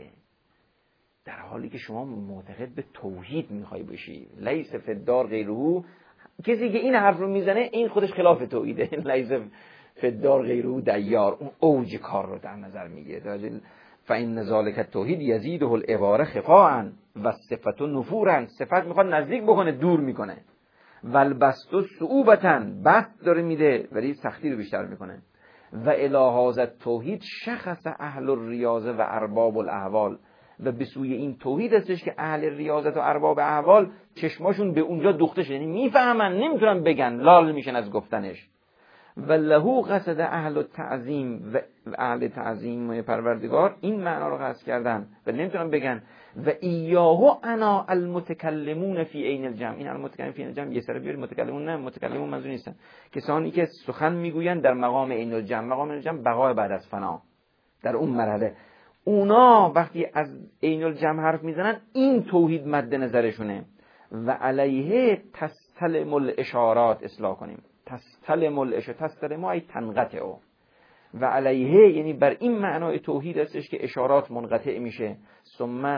در حالی که شما معتقد به توحید میخوای بشی. لیس فی الدار غیره، کسی که این حرف رو میزنه این خودش خلاف توحیده. لیس فی الدار غیره دیار، اون اوج کار رو در نظر میگیره. فإن ذلک التوحید یزیده العبارة خفاء و صفت نفورا، صفت میخواد نزدیک بکنه دور میکنه. والبسط صعوبة، بسط داره میده ولی سختی رو بیشتر میکنه. و الی هذا التوحید شخص اهل الریاضه و ارباب الاحوال، و به سوی این توحید هستش که اهل ریاضت و ارباب احوال چشماشون به اونجا دوخته شده، یعنی میفهمن نمیتونن بگن، لال میشن از گفتنش. و له قصد اهل التعظیم و اهل تعظیم پروردگار این معنا رو قصد کردن و نمیتونن بگن. و ایاه انا المتکلمون فی عین الجمع، این المتکلمون فی عین الجمع یه سر بیارید، متکلمون نه، متکلمون منظور نیستن کسانی که سخن میگویند در مقام عین الجمع. مقام عین الجمع بقای بعد از فنا، در اون مرحله اونا وقتی از عین الجمع حرف میزنن این توحید مد نظرشونه. و علیه تستلم الاشارات، اصلاح کنیم، تستلم الاشارات، تستلم ای تنقطع، و علیه یعنی بر این معنای توحید هستش که اشارات منقطع میشه. ثم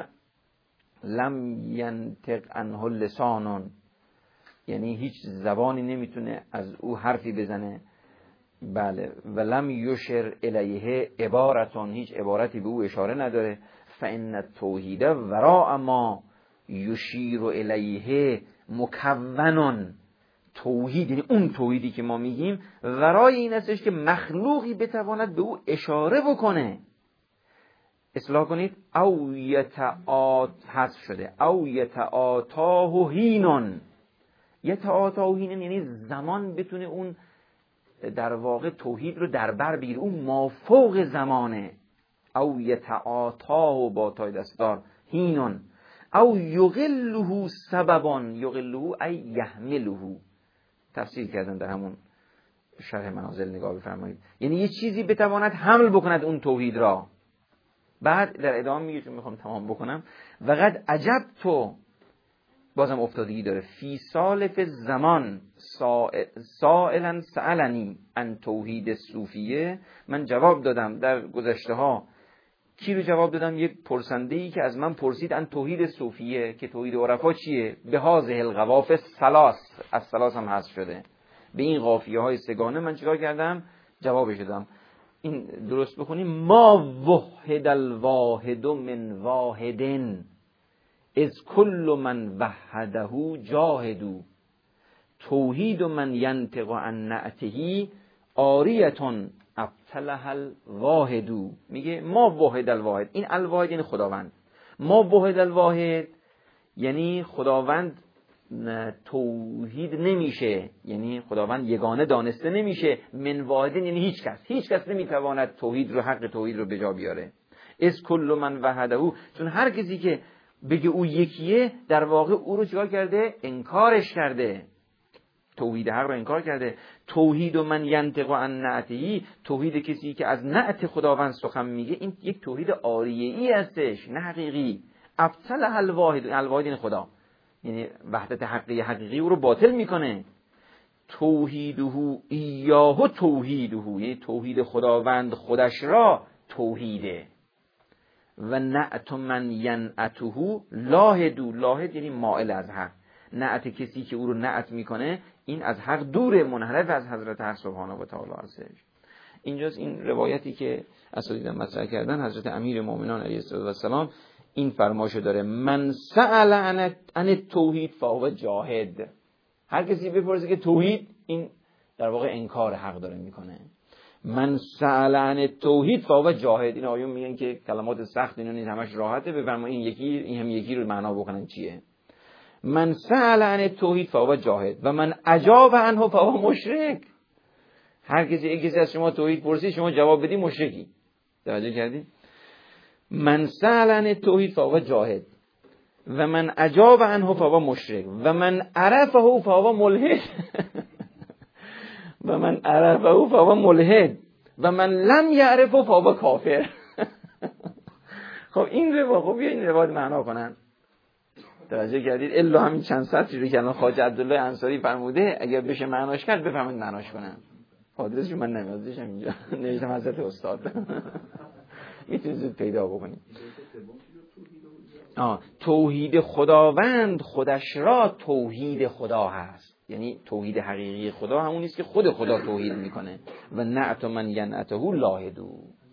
لم ینطق عنه لسان، یعنی هیچ زبانی نمیتونه از او حرفی بزنه. بله. و لم یشر الیه عبارتون، هیچ عبارتی به او اشاره نداره. فان التوحید وراء ما یشیر الیه مکونن، توحید یعنی اون توحیدی که ما میگیم ورای این هستش که مخلوقی بتواند به او اشاره بکنه. اصلاح کنید. او یتعات حذف شده. او یتعاتاه هینون. یتعاتاه هینون یعنی زمان بتونه اون در واقع توحید رو در بر بگیره، اون مافوق زمانه. او یتعاتاه با تای دستار هینون. او یغله سببان، یغله ای یحمله، تفسیر کردن در همون شرح منازل نگاه بفرمایید. یعنی یه چیزی بتواند حمل بکند اون توحید را. بعد در ادامه میگه، چون میخوام تمام بکنم، وقد عجب تو، بازم افتادگی داره، فی سالف زمان سائلا سألنی ان توحید صوفیه، من جواب دادم در گذشته ها. کی رو جواب دادم؟ یک پرسنده‌ای که از من پرسید ان توحید صوفیه، که توحید عرفا چیه؟ به هذه القواف ثلاث، از ثلاث هم حذف شده، به این قافیه های سگانه من چیکار کردم؟ جوابش دادم. این درست بخونیم. ما وحد الواحد من واحدن از کل من وحده جاهدو، توحید من ینطق عن نعته آریتون ابطلها الواحدو. میگه ما وحد الواحد، این الواحد یعنی خداوند. ما وحد الواحد یعنی خداوند توحید نمیشه، یعنی خداوند یگانه دانسته نمیشه. من واحدن یعنی هیچ کس، هیچ کس نمیتواند توحید رو، حق توحید رو به جا بیاره. از کل من وحده، چون هر کسی که بگه او یکیه در واقع او رو چیکار کرده؟ انکارش کرده، توحید حق رو انکار کرده. توحید و من ینطق عن نعته، توحید کسی که از نعت خداوند سخن میگه، این یک توحید عاریه‌ای هستش، نه حقیقی. ابطل الواحد، الواحد یعنی خدا، یعنی وحدت حقیقی حقیقی او رو باطل میکنه. توحیده ایاه توحیده، یعنی توحید خداوند خودش را توحیده. و نعت من ینعته لاهدو، لاهد یعنی مائل از حق. نعت کسی که او رو نعت میکنه این از حق دوره، منحرف از حضرت حق سبحانه و تعالی هستش. اینجاست این روایتی که اساتید مطرح کردن، حضرت امیر مومنان علیه السلام این فرمایشو داره: من سأل عن التوحید فهو جاهد. هر کسی بپرسه که توحید، این در واقع انکار حق داره میکنه. من سأل عن التوحید فهو جاهد. این آیون میگن که کلمات سخت اینا نیست، همش راحته. بفرمایید این یکی، این هم یکی رو معنا بکنن چیه. من سأل عن التوحید فهو جاهد و من اجاب عنه فهو مشرک. هر کسی یک کسی از شما توحید پرسید شما جواب بدی، مشرکی. توجه کردید؟ من سأل عن التوحید فهو جاهد و من اجاب عنه فهو مشرک و من عرفه فهو ملحد و من عرفه فهو ملحد و من لم یعرفه فهو کافر. خب این رو خب بیا این روایت معنا کنن. توجه کردید؟ الا همین چند سطری رو که الان خواجه عبدالله انصاری فرموده اگر بشه معناش کرد بفهمید معناش کنن. آدرسش من نمیادشم اینجا، نوشتم حضرت استاد. میتونید پیدا بکنید. آه توحید خداوند خودش را توحید خدا هست، یعنی توحید حقیقی خدا همون نیست که خود خدا توحید میکنه. و نعت من ینعته لاهدو.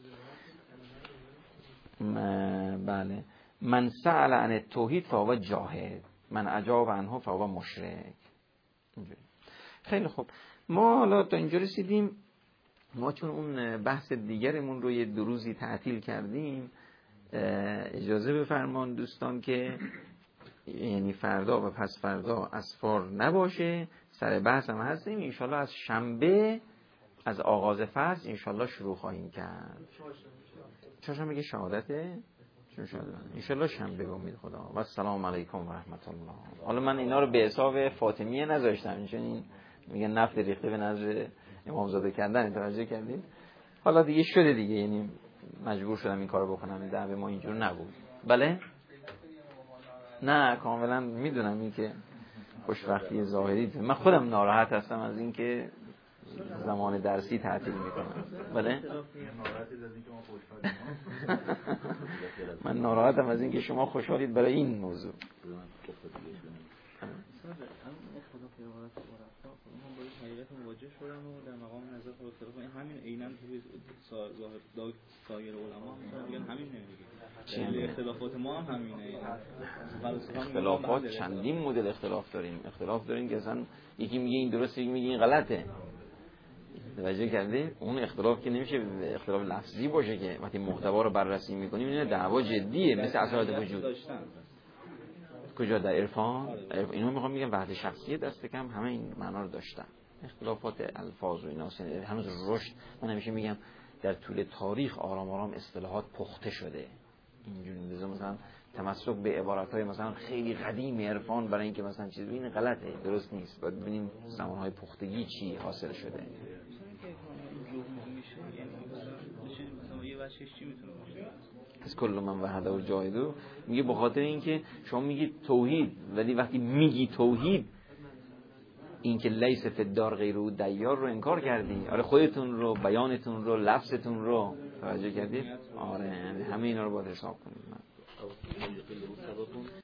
بله. من سأل عن التوحید فهو جاهد، من اجاب عنه فهو مشرک. اینجوری. خیلی خوب، ما حالا تا اینجا رسیدیم. ما چون اون بحث دیگرمون رو یه دو روزی تعطیل کردیم، اجازه بفرمان دوستان که یعنی فردا و پس فردا اسفار نباشه، سر بحث هم هستیم. انشالله از شنبه از آغاز فصل انشالله شروع خواهیم کرد. چهارشنبه که شهادته، انشالله شنبه به امید خدا. و السلام علیکم و رحمت الله. حالا من اینا رو به حساب فاطمیه نذاشتم، چون این میگن نفت ریخته به نظر امامزاده کردن. توجه کردید؟ حالا دیگه شده دیگه، یعنی مجبور شدم این کارو بکنم. دعوی ما اینجور نبود. بله؟ نه کاملا میدونم این که خوشبختی ظاهری. من خودم ناراحت هستم از این که زمان درسی تعطیل میکنم. بله من ناراحتم از اینکه شما خوشحالید برای این موضوع. حقیقت مواجه شدن و در مقام نظر خود اختلاف همین عیناً توی ظاهر سایر علما میگن همین نمیگه اختلافات ما هم همینه. اختلافات چندین مدل اختلاف داریم. اختلاف داریم که اصلا یکی میگه این درسته یکی میگه این غلطه. توجه کردی؟ اون اختلاف که نمیشه اختلاف لفظی باشه که وقتی محتوا رو بررسی میکنیم اینه دعوا جدیه مثل اثرات وجود. کجا در عرفان؟ اینو میخوام میگم وحدت شخصیت دست کم همه این معنا رو داشتن. اختلافات الفاظ و اینا هنوز رشد. من همیشه میگم در طول تاریخ آرام آرام اصطلاحات پخته شده. اینجوری مثلا تمسک به عبارت‌های مثلا خیلی قدیم عرفان برای اینکه مثلا چیز ببینید غلطه، درست نیست. باید ببینیم زمانهای پختگی چی حاصل شده. از کل من وحده و جاهدو میگه به خاطر اینکه شما میگی توحید ولی وقتی میگی توحید این که لیس فی الدار غیر او دیار رو انکار کردی. آره خودتون رو، بیانتون رو، لفظتون رو توجه کردید. آره همه اینا رو باید حساب کنید.